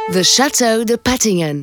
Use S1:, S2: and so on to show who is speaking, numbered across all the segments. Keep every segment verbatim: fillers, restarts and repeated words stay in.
S1: The Château de Pettingen.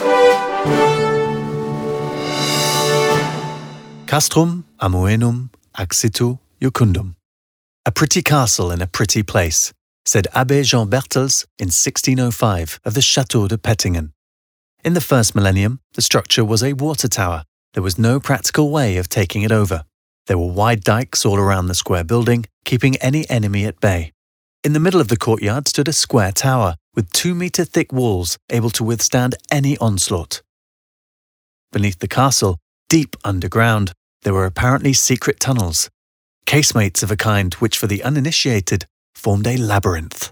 S2: Castrum amoenum accitu jucundum. A pretty castle in a pretty place, said Abbé Jean Bertels in sixteen oh five of the Château de Pettingen. In the first millennium, the structure was a water tower. There was no practical way of taking it over. There were wide dikes all around the square building, keeping any enemy at bay. In the middle of the courtyard stood a square tower with two-metre-thick walls able to withstand any onslaught. Beneath the castle, deep underground, there were apparently secret tunnels, casemates of a kind which for the uninitiated formed a labyrinth.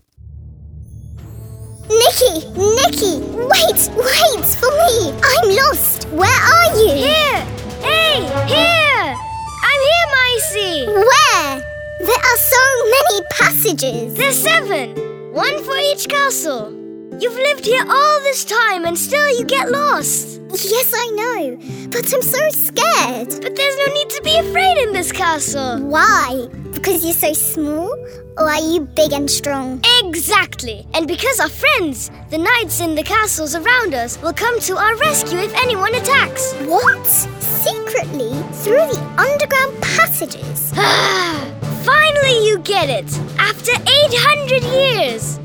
S3: Nicky! Nicky! Wait! Wait for me! I'm lost! Where are you?
S4: Here! Hey! Here! I'm here, Maisie!
S3: Where? There are so many passages.
S4: There's seven! One for each castle. You've lived here all this time and still you get lost.
S3: Yes, I know, but I'm so scared.
S4: But there's no need to be afraid in this castle.
S3: Why? Because you're so small? Or are you big and strong?
S4: Exactly. And because our friends, the knights in the castles around us, will come to our rescue if anyone attacks.
S3: What? Secretly? Through the underground passages?
S4: Finally you get it! After eight hundred years!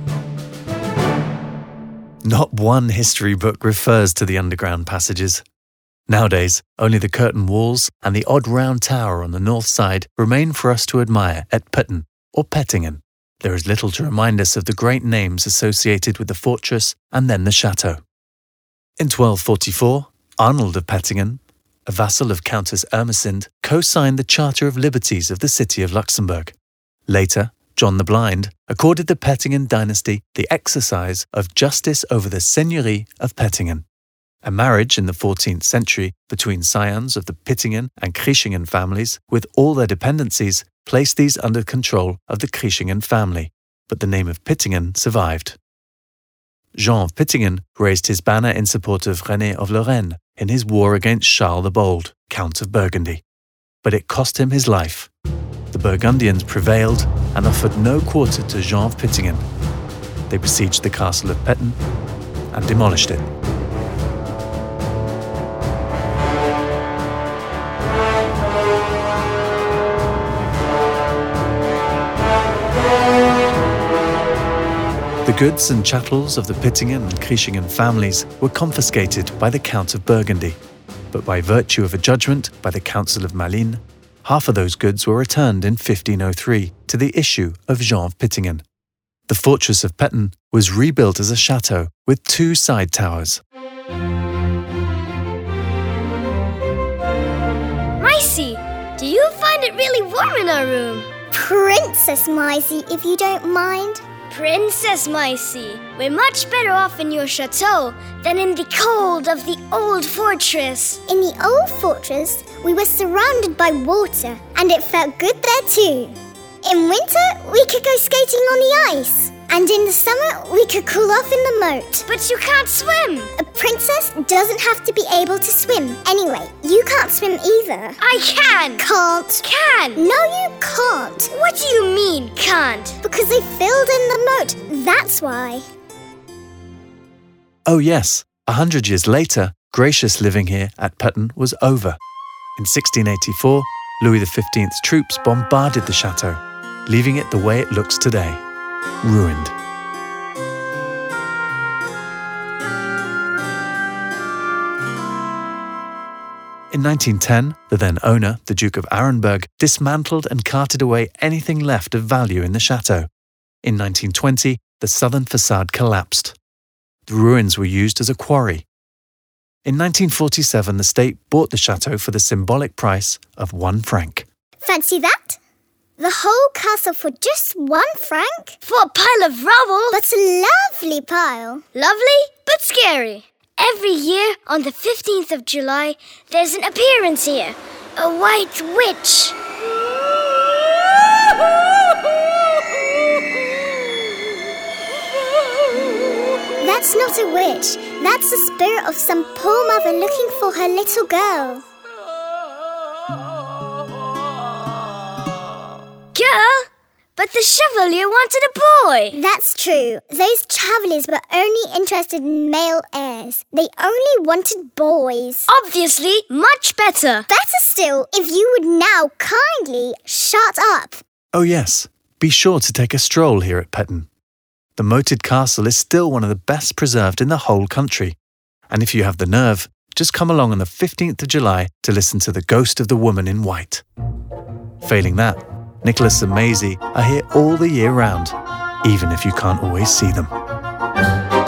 S2: Not one history book refers to the underground passages. Nowadays, only the curtain walls and the odd round tower on the north side remain for us to admire at Petten or Pettingen. There is little to remind us of the great names associated with the fortress and then the chateau. In twelve forty-four, Arnold of Pettingen, a vassal of Countess Ermesinde, co-signed the Charter of Liberties of the city of Luxembourg. Later, John the Blind accorded the Pettingen dynasty the exercise of justice over the Seigneurie of Pettingen. A marriage in the fourteenth century between scions of the Pittingen and Kriechingen families, with all their dependencies, placed these under control of the Kriechingen family, but the name of Pittingen survived. Jean of Pittingen raised his banner in support of René of Lorraine in his war against Charles the Bold, Count of Burgundy. But it cost him his life. The Burgundians prevailed and offered no quarter to Jean of Pittingen. They besieged the castle of Petten and demolished it. The goods and chattels of the Pittingen and Kriechingen families were confiscated by the Count of Burgundy, but by virtue of a judgment by the Council of Malines, half of those goods were returned in fifteen oh three to the issue of Jean of Pittingen. The fortress of Petten was rebuilt as a chateau with two side towers.
S4: Maisie, do you find it really warm in our room?
S3: Princess Maisie, if you don't mind.
S4: Princess Maisie, we're much better off in your chateau than in the cold of the old fortress.
S3: In the old fortress, we were surrounded by water, and it felt good there too. In winter, we could go skating on the ice, and in the summer, we could cool off in the moat.
S4: But you can't swim.
S3: A princess doesn't have to be able to swim. Anyway, you can't swim either.
S4: I can.
S3: Can't.
S4: Can.
S3: No, you can't.
S4: What do you mean, can't?
S3: Because they filled in the moat, that's why.
S2: Oh yes, a hundred years later, gracious living here at Petten was over. In sixteen eighty-four, Louis the fifteenth's troops bombarded the chateau, leaving it the way it looks today, ruined. In nineteen ten, the then owner, the Duke of Arenberg, dismantled and carted away anything left of value in the chateau. In nineteen twenty, the southern facade collapsed. The ruins were used as a quarry. In nineteen forty-seven, the state bought the chateau for the symbolic price of one franc.
S3: Fancy that? The whole castle for just one franc?
S4: For a pile of rubble.
S3: But a lovely pile.
S4: Lovely, but scary. Every year, on the fifteenth of July, there's an appearance here. A white witch.
S3: That's not a witch. That's the spirit of some poor mother looking for her little girl.
S4: Girl? But the Chevalier wanted a boy.
S3: That's true. Those Travellers were only interested in male heirs. They only wanted boys.
S4: Obviously, much better.
S3: Better still, if you would now kindly shut up.
S2: Oh yes, be sure to take a stroll here at Petton. The moated castle is still one of the best preserved in the whole country. And if you have the nerve, just come along on the fifteenth of July to listen to the Ghost of the Woman in White. Failing that, Nicholas and Maisie are here all the year round, even if you can't always see them.